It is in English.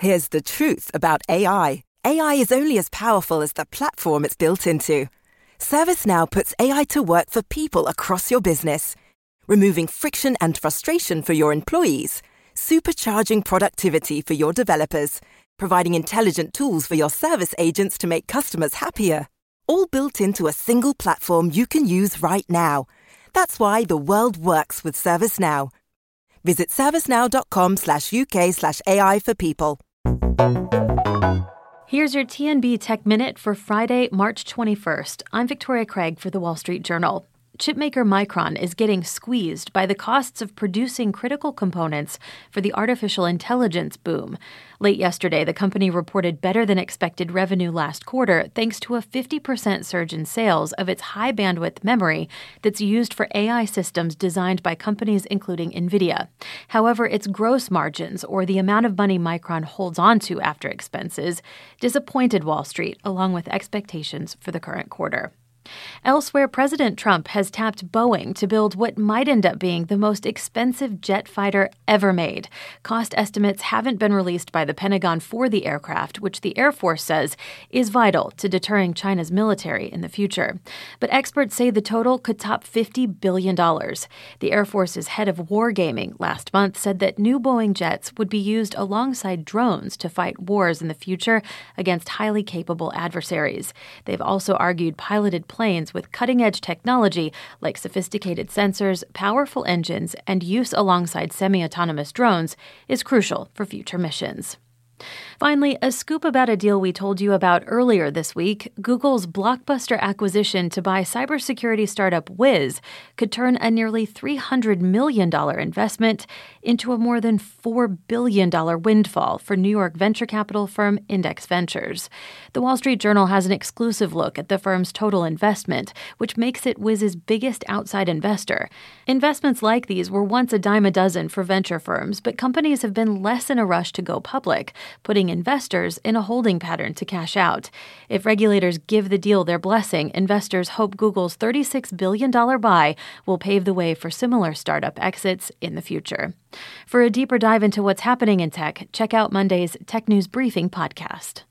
Here's the truth about AI. AI is only as powerful as the platform it's built into. ServiceNow puts AI to work for people across your business, removing friction and frustration for your employees, supercharging productivity for your developers, providing intelligent tools for your service agents to make customers happier. All built into a single platform you can use right now. That's why the world works with ServiceNow. Visit servicenow.com/UK/AI for people. Here's your TNB Tech Minute for Friday, March 21st. I'm Victoria Craig for The Wall Street Journal. Chipmaker Micron is getting squeezed by the costs of producing critical components for the artificial intelligence boom. Late yesterday, the company reported better than expected revenue last quarter thanks to a 50% surge in sales of its high-bandwidth memory that's used for AI systems designed by companies including NVIDIA. However, its gross margins, or the amount of money Micron holds onto after expenses, disappointed Wall Street along with expectations for the current quarter. Elsewhere, President Trump has tapped Boeing to build what might end up being the most expensive jet fighter ever made. Cost estimates haven't been released by the Pentagon for the aircraft, which the Air Force says is vital to deterring China's military in the future. But experts say the total could top $50 billion. The Air Force's head of wargaming last month said that new Boeing jets would be used alongside drones to fight wars in the future against highly capable adversaries. They've also argued piloted planes with cutting-edge technology like sophisticated sensors, powerful engines, and use alongside semi-autonomous drones is crucial for future missions. Finally, a scoop about a deal we told you about earlier this week. Google's blockbuster acquisition to buy cybersecurity startup Wiz could turn a nearly $300 million investment into a more than $4 billion windfall for New York venture capital firm Index Ventures. The Wall Street Journal has an exclusive look at the firm's total investment, which makes it Wiz's biggest outside investor. Investments like these were once a dime a dozen for venture firms, but companies have been less in a rush to go public, putting investors in a holding pattern to cash out. If regulators give the deal their blessing, investors hope Google's $36 billion buy will pave the way for similar startup exits in the future. For a deeper dive into what's happening in tech, check out Monday's Tech News Briefing podcast.